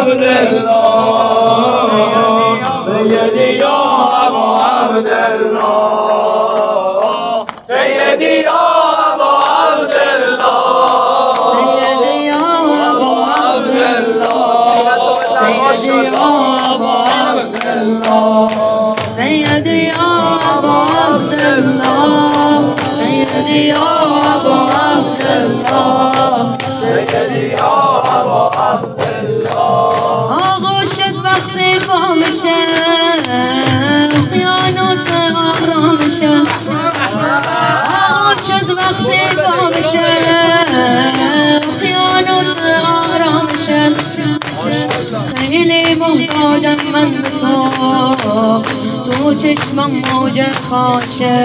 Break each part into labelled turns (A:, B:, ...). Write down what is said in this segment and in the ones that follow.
A: عبدالله سيدي يا ابا عبدالله سيدي يا ابا عبدالله سيدي يا ابا عبدالله سيدي يا ابا عبدالله سيدي يا ابا عبدالله سيدي يا ابا عبدالله سيدي يا ابا عبدالله آقا شد وقتی با میشه اقیانوس آرام میشه آقا شد وقتی با میشه اقیانوس آرام میشه خیلی محتاجم من به تو چشمم موج خاشه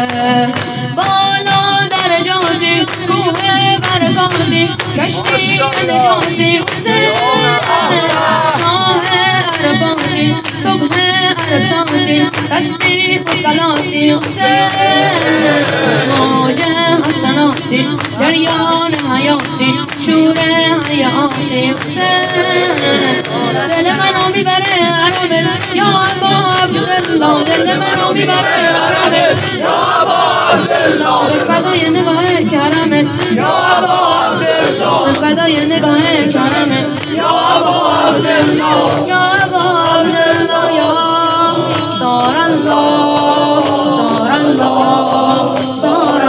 A: بالا درجاتی کوه برگاتی کشتی نجاتی حسین ماه عرفاتی صبح عرصاتی تسبیح و صلاتی حسین موج حسناتی جریان حیاتی شور حیاتی حسین دل منو میبره عربه یا ابا عبدالله دل منو میبره عربه یا ابا عبدالله فدای نگاه کرمه یا ابا عبدالله فدای نگاه کرمه یا ابا عبدالله یا ابا عبدالله یا سار الله سار الله سار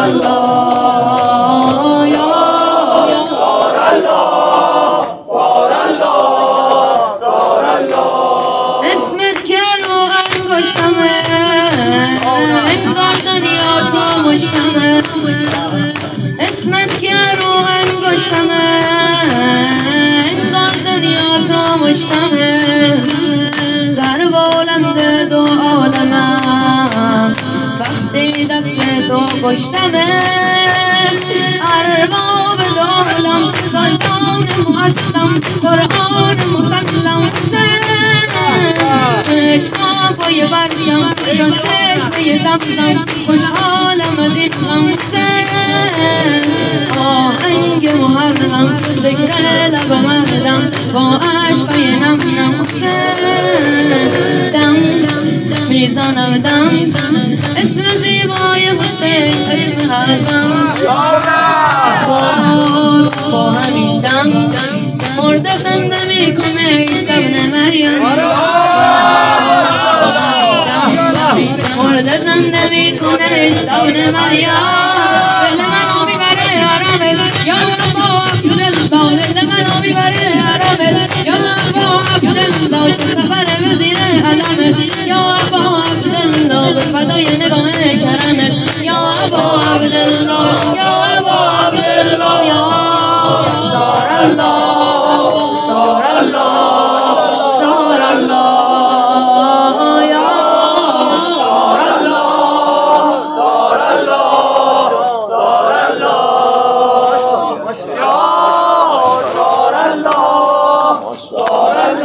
A: الله یا سار الله سار الله سار الله اسمت که رو انگشتمه انگار دنیا تو مشتمه اسمت که رو انگشتمه انگار دنیا تو مشتمه سر بلند دو عالمم وقتی دست تو پشتمه ارباب دولم سلطان معظم قرآن مسلم چشمم پای برشم چون چشمه زمزم خوشحالم از این غم آهنگ محرم ذکر لب مردم با عشقای نم نم دم میزنم دم اسم زیبای حسین اسم اعظم با همین دم مرده زنده میکنه عیسی ابن مریم مرده زنده میکنه عیسی ابن مریم دل منو میبره عربه یا ابا عبدالله دل منو میبره عربه یا ابا عبدالله چه سفر وزیر علمه یا ابا عبدالله به فدای نگاه کرم